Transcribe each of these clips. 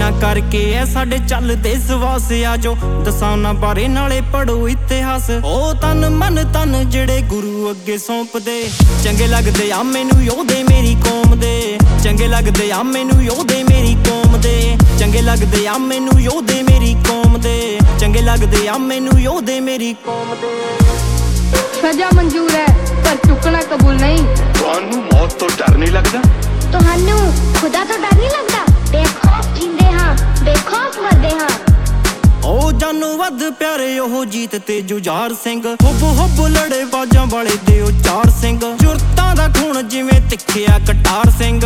ਜਿਨ੍ਹਾਂ ਕਰਕੇ ਐ ਸਾਡੇ ਚੱਲਦੇ ਸਵਾਸ ਆ ਜੋ ਦਸਾਂ ਬਾਰੇ ਨਾਲੇ ਪੜੋ ਇਤਿਹਾਸ। ਉਹ ਤਨ ਮਨ ਤਨ ਜਿਹੜੇ ਗੁਰੂ ਅੱਗੇ ਸੌਂਪਦੇ ਚੰਗੇ ਲੱਗਦੇ ਆ ਮੈਨੂੰ ਯੋਧੇ ਮੇਰੀ ਕੌਮ ਦੇ। ਚੰਗੇ ਲੱਗਦੇ ਆ ਮੈਨੂੰ ਯੋਧੇ ਮੇਰੀ ਕੌਮ ਦੇ। ਚੰਗੇ ਲੱਗਦੇ ਆ ਮੈਨੂੰ ਯੋਧੇ ਮੇਰੀ ਕੌਮ ਦੇ। ਚੰਗੇ ਲੱਗਦੇ ਆ ਮੈਨੂੰ ਯੋਧੇ ਮੇਰੀ ਕੌਮ ਦੇ। ਸਜ਼ਾ ਮਨਜ਼ੂਰ ਹੈ ਪਰ ਚੁੱਕਣਾ ਕਬੂਲ ਨਹੀਂ। ਤੁਹਾਨੂੰ ਮੌਤ ਤੋਂ ਡਰ ਨਹੀਂ ਲੱਗਦਾ? ਤੁਹਾਨੂੰ ਖੁਦਾ ਤੋਂ ਡਰ ਨਹੀਂ ਲੱਗਦਾ? ਬੇਖੌਫ ਜੀਂਦੇ ਹਾਂ, ਬੇਖੌਫ ਮਰਦੇ ਹਾਂ। ਉਹ ਜਾਨੋਂ ਵੱਧ ਪਿਆਰੇ ਉਹ ਜੀਤ ਤੇ ਜੁਝਾਰ ਸਿੰਘ। ਹੁੱਬ ਲੜੇ ਬਾਜਾਂ ਵਾਲੇ ਦੇ ਉਹ ਚਾਰ ਸਿੰਘ। ਜੁਰਤਾਂ ਦਾ ਖੂਨ ਜਿਵੇਂ ਤਿੱਖਿਆ ਕਟਾਰ ਸਿੰਘ।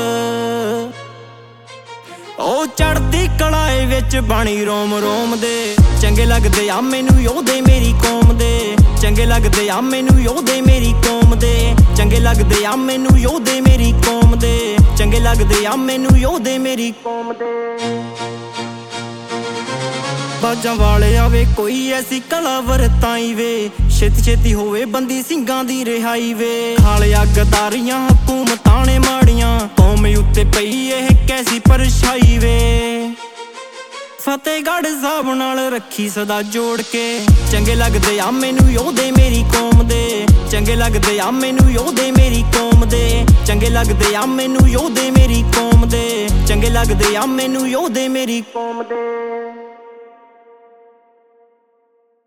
ਉਹ ਚੜ੍ਹਦੀ ਕਲਾਏ ਵਿੱਚ ਬਾਣੀ ਰੋਮ ਰੋਮ ਦੇ। ਚੰਗੇ ਲੱਗਦੇ ਆ ਮੈਨੂੰ ਯੋਧੇ ਮੇਰੀ ਕੌਮ ਦੇ। ਚੰਗੇ ਲੱਗਦੇ ਆ ਮੈਨੂੰ ਯੋਧੇ ਮੇਰੀ ਕੌਮ ਦੇ। ਚੰਗੇ ਲੱਗਦੇ ਆ ਮੈਨੂੰ ਯੋਧੇ ਮੇਰੀ ਕੌਮ ਦੇ। ਚੰਗੇ ਲੱਗਦੇ ਆ ਮੈਨੂੰ ਯੋਧੇ ਮੇਰੀ ਕੌਮ ਦੇ। ਬਾਜਾਂ ਵਾਲੇ ਆਵੇ ਕੋਈ ਐਸੀ ਕਲਾ ਵਰਤਾਈ ਵੇ। ਛੇਤੀ ਛੇਤੀ ਹੋਵੇ ਬੰਦੀ ਸਿੰਘਾਂ ਦੀ ਰਿਹਾਈ ਵੇ। ਖਾਲਿਆ ਗਦਾਰੀਆਂ ਹਕੂਮਤਾਂ ਨੇ ਮਾੜੀਆਂ ਕੌਮ ਉੱਤੇ ਪਈ ਇਹ ਕੈਸੀ ਪਰਛਾਈ ਵੇ। ਫਤਿਹਗੜ੍ਹ ਸਾਹਿਬ ਨਾਲ ਰੱਖੀ ਸਦਾ ਜੋੜ ਕੇ। ਚੰਗੇ ਲੱਗਦੇ ਆ ਮੈਨੂੰ ਯੋਧੇ ਮੇਰੀ ਕੌਮ ਦੇ। ਚੰਗੇ ਲੱਗਦੇ ਆ ਮੈਨੂੰ ਯੋਧੇ ਮੇਰੀ ਕੌਮ ਦੇ। ਚੰਗੇ ਲੱਗਦੇ ਆ ਮੈਨੂੰ ਯੋਧੇ ਮੇਰੀ ਕੌਮ ਦੇ। ਚੰਗੇ ਲੱਗਦੇ ਆ ਮੈਨੂੰ ਯੋਧੇ ਮੇਰੀ ਕੌਮ ਦੇ।